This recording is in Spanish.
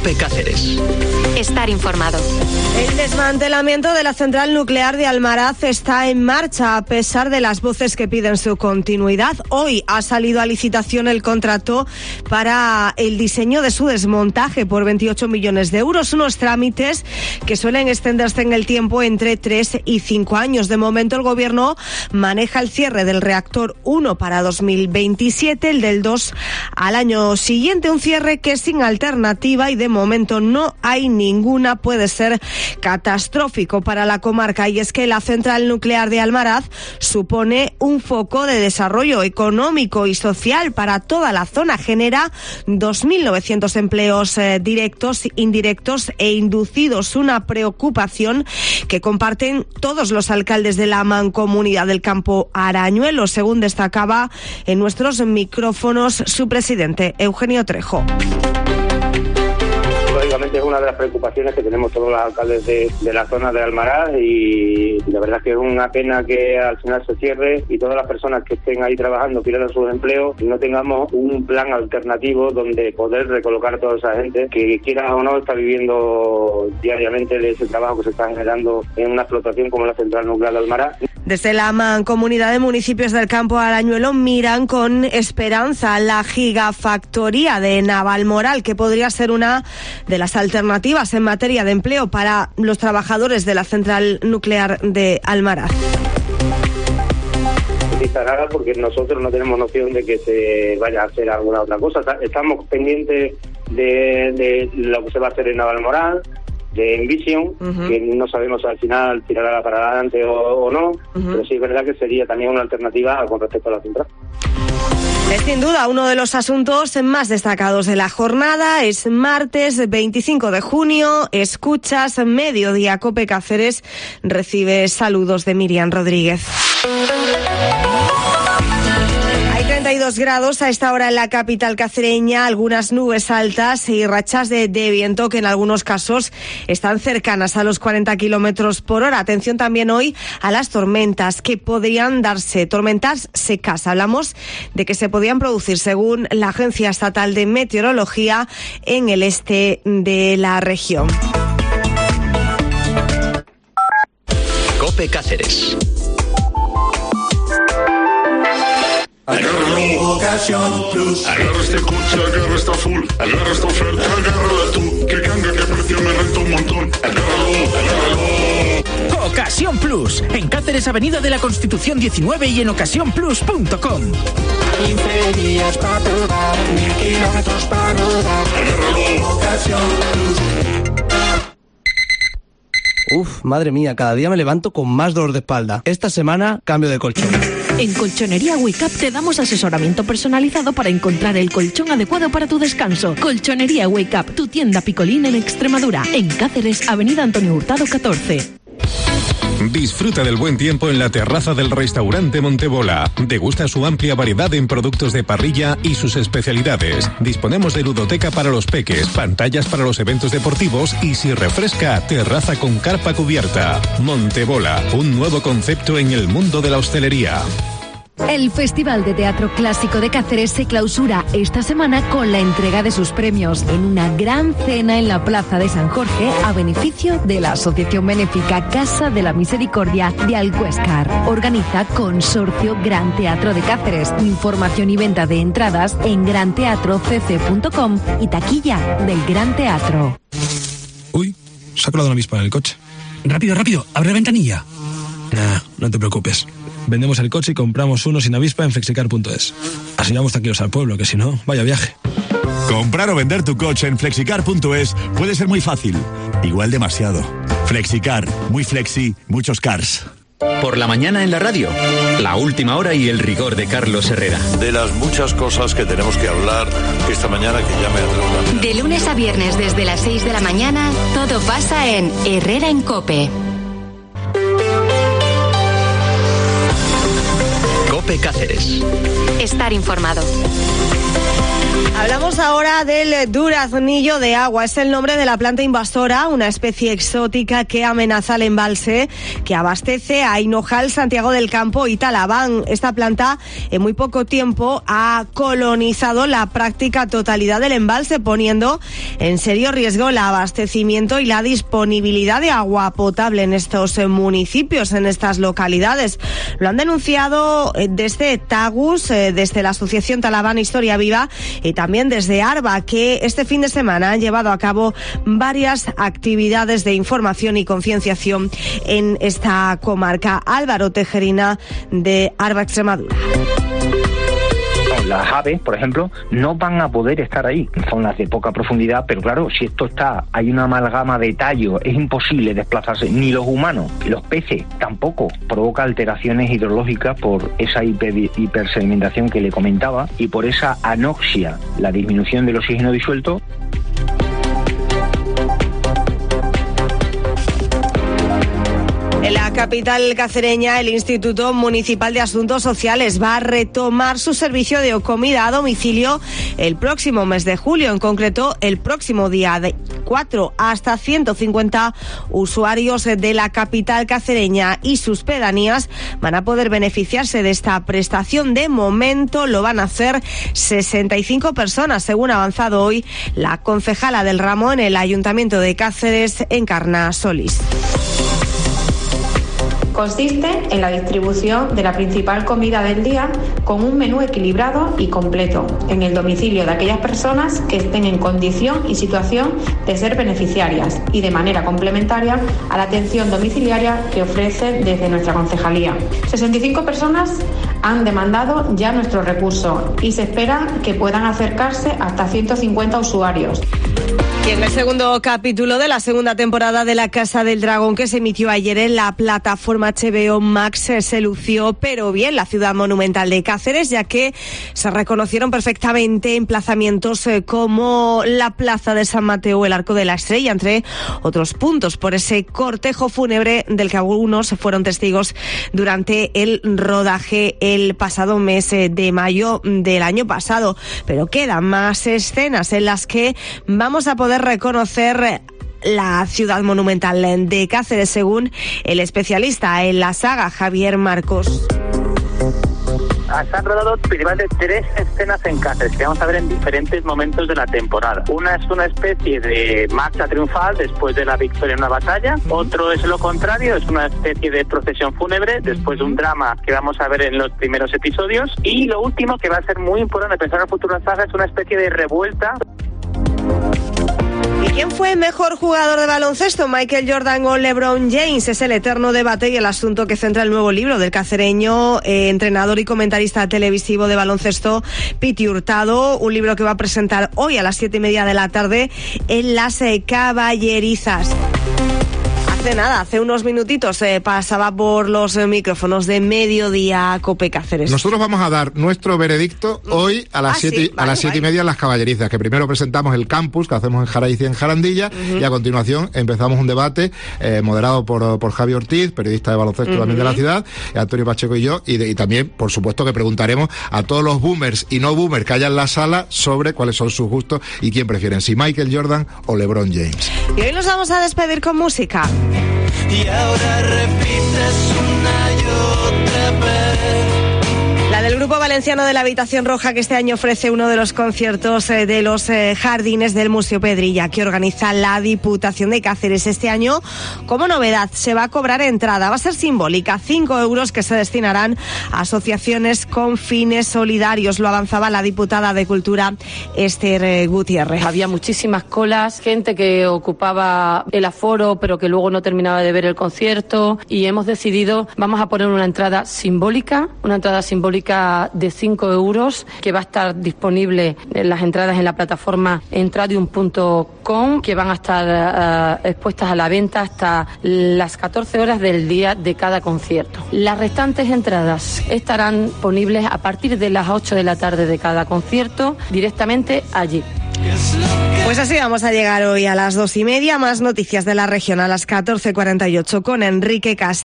COPE Cáceres. Estar informado. El desmantelamiento de la central nuclear de Almaraz está en marcha a pesar de las voces que piden su continuidad. Hoy ha salido a licitación el contrato para el diseño de su desmontaje por 28 millones de euros, unos trámites que suelen extenderse en el tiempo entre 3 y 5 años. De momento el Gobierno maneja el cierre del reactor 1 para 2027, el del 2 al año siguiente, un cierre que es sin alternativa y de momento no hay ninguna. Puede ser catastrófico para la comarca, y es que la central nuclear de Almaraz supone un foco de desarrollo económico y social para toda la zona. Genera 2.900 empleos directos, indirectos e inducidos, una preocupación que comparten todos los alcaldes de la mancomunidad del Campo Arañuelo, según destacaba en nuestros micrófonos su presidente, Eugenio Trejo. Lógicamente es una de las preocupaciones que tenemos todos los alcaldes de la zona de Almaraz, y la verdad es que es una pena que al final se cierre y todas las personas que estén ahí trabajando pierdan sus empleos y no tengamos un plan alternativo donde poder recolocar a toda esa gente que, quiera o no, está viviendo diariamente de ese trabajo que se está generando en una explotación como la central nuclear de Almaraz. Desde la Mancomunidad de Municipios del Campo Arañuelo miran con esperanza la gigafactoría de Navalmoral, que podría ser una de las alternativas en materia de empleo para los trabajadores de la central nuclear de Almaraz. Nada, porque nosotros no tenemos noción de que se vaya a hacer alguna otra cosa. Estamos pendientes de lo que se va a hacer en Navalmoral, de Envision, que no sabemos si al final tirará para adelante o no, pero sí es verdad que sería también una alternativa con respecto a la central. Es sin duda uno de los asuntos más destacados de la jornada. Es martes 25 de junio, escuchas Mediodía COPE Cáceres, recibe saludos de Miriam Rodríguez. Hay 32 grados a esta hora en la capital cacereña, algunas nubes altas y rachas de viento que en algunos casos están cercanas a los 40 kilómetros por hora. Atención también hoy a las tormentas que podrían darse, tormentas secas. Hablamos de que se podían producir, según la Agencia Estatal de Meteorología, en el este de la región. COPE Cáceres. Agárralo, Ocasión Plus. Agarra este coche, agarra esta full. Agarra esta oferta, agárrala tú. Que ganga, que precio, me renta un montón. Agárralo. Ocasión Plus. En Cáceres, Avenida de la Constitución 19 y en ocasiónplus.com. 15 días para probar, 1000 kilómetros para rodar. Agárralo, Ocasión Plus. Uf, madre mía, cada día me levanto con más dolor de espalda. Esta semana, cambio de colchón. En Colchonería Wake Up te damos asesoramiento personalizado para encontrar el colchón adecuado para tu descanso. Colchonería Wake Up, tu tienda Picolín en Extremadura. En Cáceres, Avenida Antonio Hurtado 14. Disfruta del buen tiempo en la terraza del restaurante Montebola. Degusta su amplia variedad en productos de parrilla y sus especialidades. Disponemos de ludoteca para los peques, pantallas para los eventos deportivos y, si refresca, terraza con carpa cubierta. Montebola, un nuevo concepto en el mundo de la hostelería. El Festival de Teatro Clásico de Cáceres se clausura esta semana con la entrega de sus premios en una gran cena en la Plaza de San Jorge a beneficio de la Asociación Benéfica Casa de la Misericordia de Alcuéscar. Organiza Consorcio Gran Teatro de Cáceres. Información y venta de entradas en granteatrocc.com y taquilla del Gran Teatro. Uy, se ha colado una avispa en el coche. Rápido, abre la ventanilla. Nah, no te preocupes. Vendemos el coche y compramos uno sin avispa en flexicar.es. Así vamos tranquilos al pueblo, que si no, vaya viaje. Comprar o vender tu coche en flexicar.es puede ser muy fácil. Igual demasiado. Flexicar, muy flexi, muchos cars. Por la mañana en la radio, la última hora y el rigor de Carlos Herrera. De las muchas cosas que tenemos que hablar esta mañana, que ya me atrevo. De lunes a viernes desde las 6 de la mañana, todo pasa en Herrera en COPE. COPE Cáceres. Estar informado. Hablamos Hablamos ahora del duraznillo de agua. Es el nombre de la planta invasora, una especie exótica que amenaza el embalse que abastece a Hinojal, Santiago del Campo y Talaván. Esta planta en muy poco tiempo ha colonizado la práctica totalidad del embalse, poniendo en serio riesgo el abastecimiento y la disponibilidad de agua potable en estos municipios, en estas localidades. Lo han denunciado desde Tagus, desde la Asociación Talaván Historia Viva, y también desde Arba, que este fin de semana han llevado a cabo varias actividades de información y concienciación en esta comarca. Álvaro Tejerina, de Arba, Extremadura. Las aves, por ejemplo, no van a poder estar ahí, son las de poca profundidad, pero claro, si esto hay una amalgama de tallos, es imposible desplazarse, ni los humanos, los peces tampoco, provoca alteraciones hidrológicas por esa hipersedimentación que le comentaba y por esa anoxia, la disminución del oxígeno disuelto. En la capital cacereña, el Instituto Municipal de Asuntos Sociales va a retomar su servicio de comida a domicilio el próximo mes de julio. En concreto, el próximo día de 4 hasta 150 usuarios de la capital cacereña y sus pedanías van a poder beneficiarse de esta prestación. De momento lo van a hacer 65 personas, según ha avanzado hoy la concejala del ramo en el Ayuntamiento de Cáceres, Encarna Solís. Consiste en la distribución de la principal comida del día con un menú equilibrado y completo en el domicilio de aquellas personas que estén en condición y situación de ser beneficiarias y de manera complementaria a la atención domiciliaria que ofrece desde nuestra concejalía. 65 personas han demandado ya nuestro recurso y se espera que puedan acercarse hasta 150 usuarios. Y en el segundo capítulo de la segunda temporada de La Casa del Dragón, que se emitió ayer en la plataforma HBO Max, se lució pero bien la ciudad monumental de Cáceres, ya que se reconocieron perfectamente emplazamientos como la Plaza de San Mateo o el Arco de la Estrella, entre otros puntos, por ese cortejo fúnebre del que algunos fueron testigos durante el rodaje el pasado mes de mayo del año pasado. Pero quedan más escenas en las que vamos a poder reconocer la ciudad monumental de Cáceres, según el especialista en la saga, Javier Marcos. Se han rodado principalmente 3 escenas en Cáceres que vamos a ver en diferentes momentos de la temporada. Una es una especie de marcha triunfal después de la victoria en una batalla. Otro es lo contrario, es una especie de procesión fúnebre después de un drama que vamos a ver en los primeros episodios. Y lo último, que va a ser muy importante pensar en el futuro de la saga, es una especie de revuelta. ¿Y quién fue mejor jugador de baloncesto? ¿Michael Jordan o LeBron James? Es el eterno debate y el asunto que centra el nuevo libro del cacereño, entrenador y comentarista televisivo de baloncesto, Piti Hurtado. Un libro que va a presentar hoy a las 7:30 de la tarde en Las Caballerizas. Hace unos minutitos pasaba por los micrófonos de Mediodía Cope Cáceres. Nosotros vamos a dar nuestro veredicto hoy a las 7:30 en Las Caballerizas, que primero presentamos el campus que hacemos en Jaraiz y en Jarandilla, y a continuación empezamos un debate moderado por Javi Ortiz, periodista de baloncesto también de la ciudad, Antonio Pacheco y yo, y también, por supuesto, que preguntaremos a todos los boomers y no boomers que haya en la sala sobre cuáles son sus gustos y quién prefieren, si Michael Jordan o LeBron James. Y hoy nos vamos a despedir con música. Y ahora repites una y otra vez. La del grupo valenciano de la Habitación Roja, que este año ofrece uno de los conciertos de los jardines del Museo Pedrilla, que organiza la Diputación de Cáceres. Este año, como novedad, se va a cobrar entrada. Va a ser simbólica, 5 euros que se destinarán a asociaciones con fines solidarios. Lo avanzaba la diputada de Cultura, Esther Gutiérrez. Había muchísimas colas, gente que ocupaba el aforo, pero que luego no terminaba de ver el concierto. Y hemos decidido, vamos a poner una entrada simbólica de 5 euros, que va a estar disponible en las entradas en la plataforma entradium.com, que van a estar expuestas a la venta hasta las 14 horas del día de cada concierto. Las restantes entradas estarán disponibles a partir de las 8 de la tarde de cada concierto, directamente allí. Pues así vamos a llegar hoy a las 2:30. Más noticias de la región a las 14:48 con Enrique Castro.